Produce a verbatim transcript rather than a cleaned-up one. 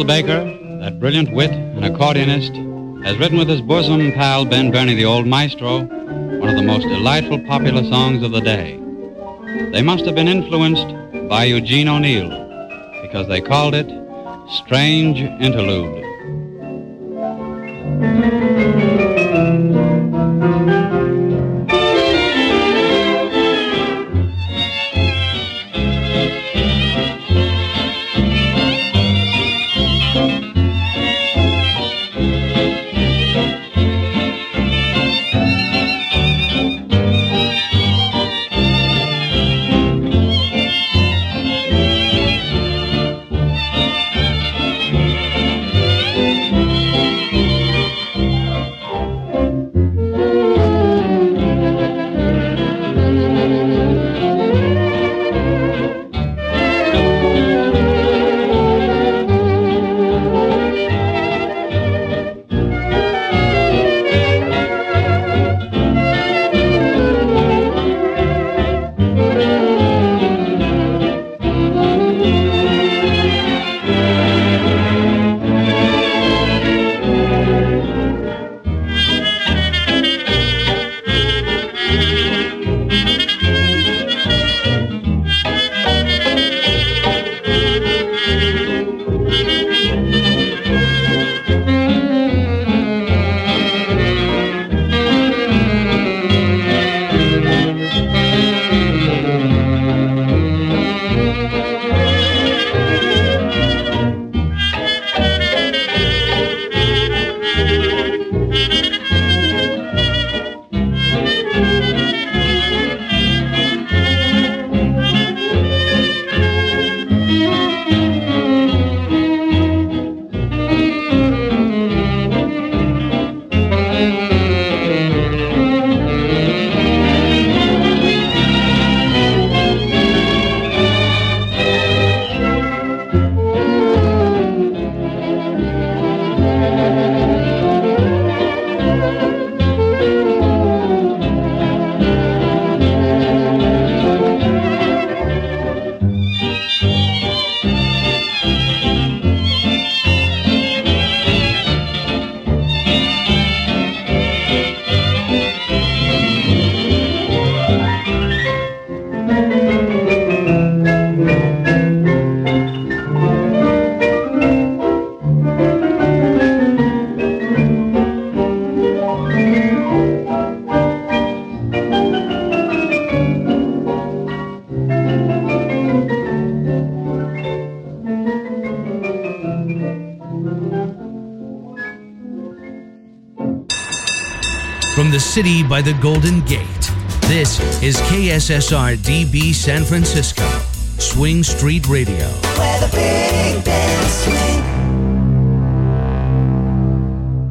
Bill Baker, that brilliant wit and accordionist, has written with his bosom pal Ben Burney, the old maestro, one of the most delightful popular songs of the day. They must have been influenced by Eugene O'Neill, because they called it Strange Interlude. From the city by the Golden Gate, this is K S S R D B San Francisco, Swing Street Radio. Where the big bands swing.